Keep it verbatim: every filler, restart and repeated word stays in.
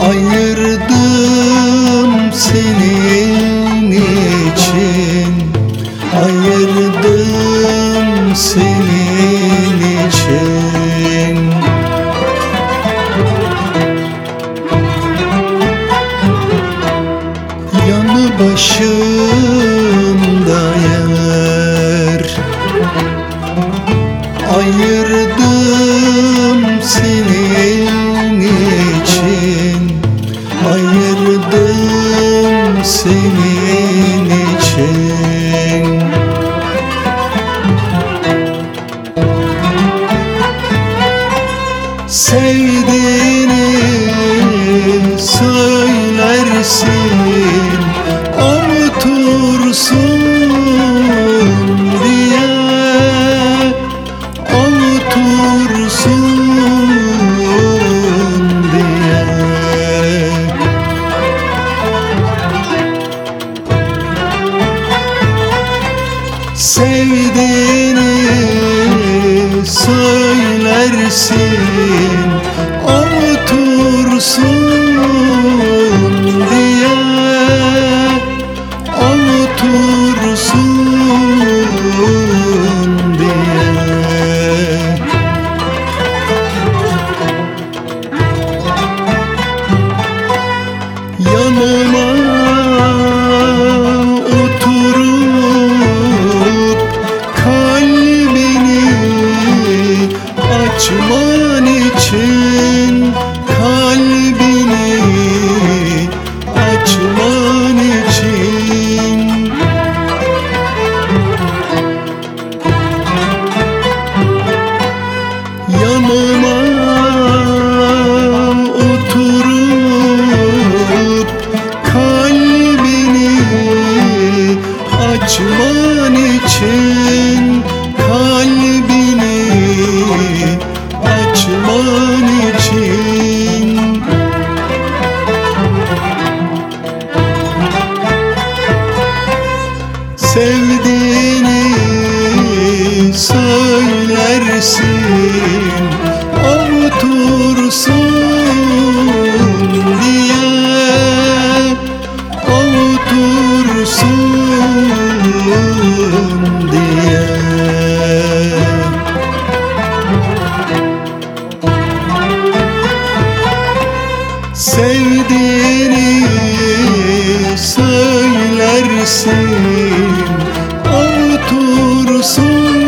Ayırdım senin için, ayırdım senin için. Yanı başımda yer, ayırdım senin için, ayırdım senin için. Sevdiğini söylersin, unutursun diye, unutursun diye. Sevdiğini söylersin, unutursun diye, unutursun diye. Yanıma oturup kalbini açman için, kalbini açman için. Yanıma oturup kalbini açman için, kalbini açman için. Sevdiğini söylersin, unutursun diye, unutursun diye. Sevdiğini söylersin, unutursun